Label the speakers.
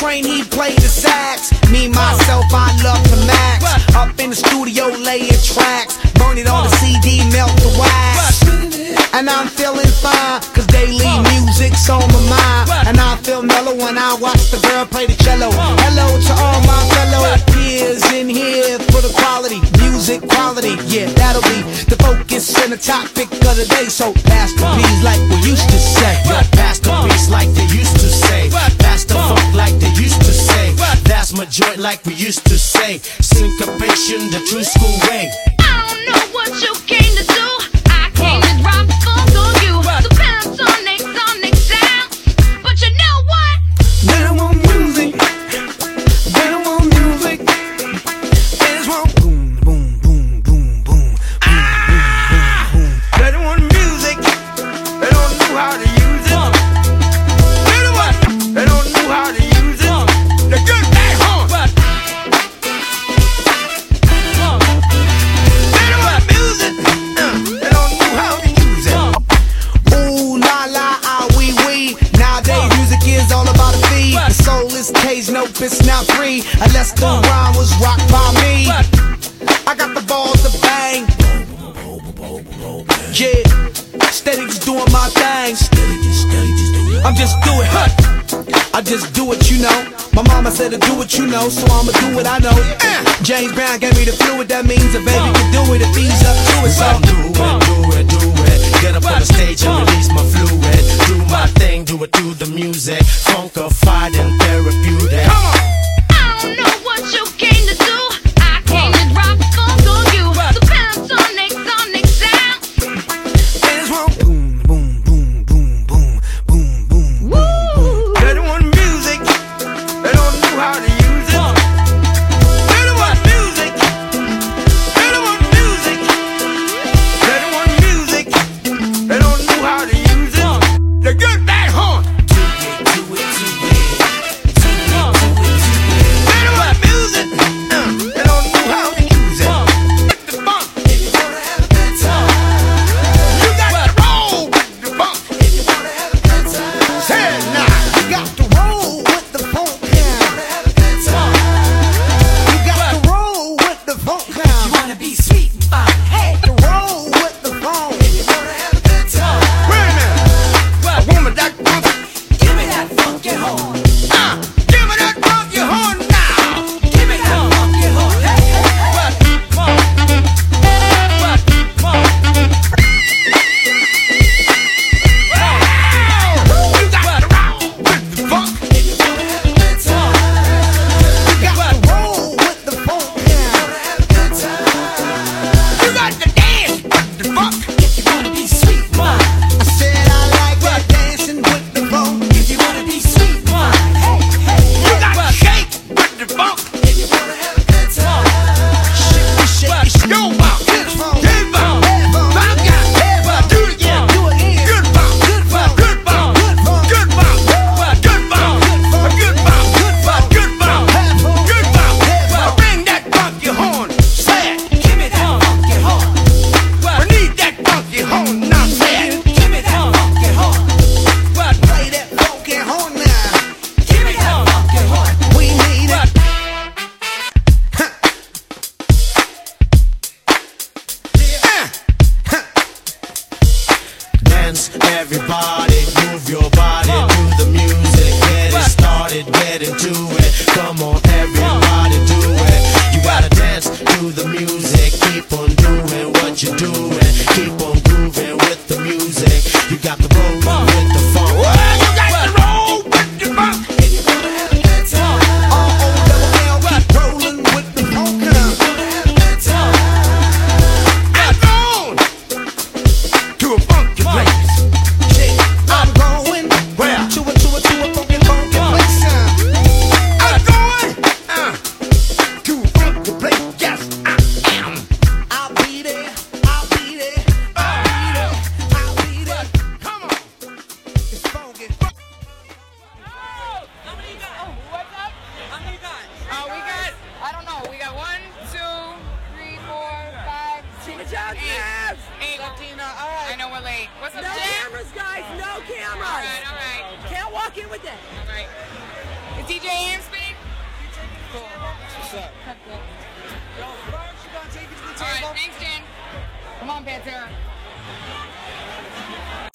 Speaker 1: Train, he played the sax. Me, myself, I love to max. Up in the studio, laying tracks. Burn it on the CD, melt the wax. And I'm feeling fine, cause daily music's on my mind. And I feel mellow when I watch the girl play the cello. Hello to all my fellow peers in here for the quality, music quality. Yeah, that'll be the focus and the topic of the day. So pass the beats like we used to say.
Speaker 2: Pass the beats like they used to say. Pass the funk like they used to say. That's my joint like we used to say. Syncopation, the true school way.
Speaker 3: I don't know what you came to do. I came to drop the funk on you. The pentatonic, sonic sound. But you know what?
Speaker 1: They don't want music. They don't want music. They just want boom, boom, boom, boom, boom. They don't want music. They don't know how to use it. They don't know how to use it. The good bad horn. They don't want music. They don't know how to use it. Ooh la la, ah wee wee. Nowadays music is all about a fee. The soul is caged, no, it's not free unless the rhyme was rocked by me. I got the balls to bang. Yeah, steady just doing my thing. I'm just doing it. I just do it, you know. My mama said to do what you know, so I'ma do what I know. James Brown gave me the fluid, that means a baby can do it if he's up to it. So
Speaker 2: do it. Get up on the stage and release my fluid. Do my thing, do it through the music. Funkified and therapeutic.
Speaker 1: come on.
Speaker 3: I don't know what you came to do. I came to drop the funk on you. The pentatonic, sonic sound.
Speaker 1: They just want boom, boom, boom, boom, boom, boom, boom, boom. They don't want music. They don't know how to use it. They don't want music. They don't want music. They don't want music. They don't know how to use it. The good bad horn. They don't want music. They don't know how to use it. The funk. You got to roll with the funk. Say it now. You got to roll with the funk. You got to roll with the funk. You wanna be sweet and fine. Hey, to roll with the funk. Wait a minute. A woman that funky. Give me that funky horn. Give me that funky horn now. Give me that funky horn. Hey, hey, hey. You got to roll with the funk. You got to roll with the funk. You got to dance with the funk. If you wanna be sweet, I said I like that dancing with the funk. If you wanna be sweet, hey, hey, you got to shake with the funk. If you wanna have a good time, shake, yo, bump, good funk, bump, do it again, good bump, good bump, good bump, good bump, good bump, good bump, good bump, good bump. Bring that funky horn, say it. Give me that funky horn. We need that funky horn now, say it. Give me that funky horn. Play that funky horn now. Give me that funky horn. We need it.
Speaker 2: Dance, everybody, move your body to the music. Get it started, get into it. Come on, everybody, do it. You gotta dance to the music. Keep on doing what you're doing. Keep on grooving with the music. You got to roll with the funk.
Speaker 1: You got to roll with the funk. If you wanna have a good time, R-O-L-L, keep rolling with the funk. If you wanna have a good time, I'm going to a funky place. I'm going where? To a funky place. I'm going to a funky place. Yes, I am. I'll be there. I'll be there. I'll be there. I'll be there. Come on. It's funky.
Speaker 4: How many you got? Oh, what's up? How many you got? We got, I don't know, we got 1, 2, 3, 4, 5, Tina Jones. 8 Latina, all right. I know we're late. What's up,
Speaker 5: No
Speaker 4: Jay?
Speaker 5: cameras, guys. No cameras.
Speaker 4: All right.
Speaker 5: Can't walk in with it.
Speaker 4: All right. Is DJ Am speak? Cool.
Speaker 5: What's up? Yo, first, you gonna take it to the table?
Speaker 4: Alright, thanks, Jen. Come on, Pantera.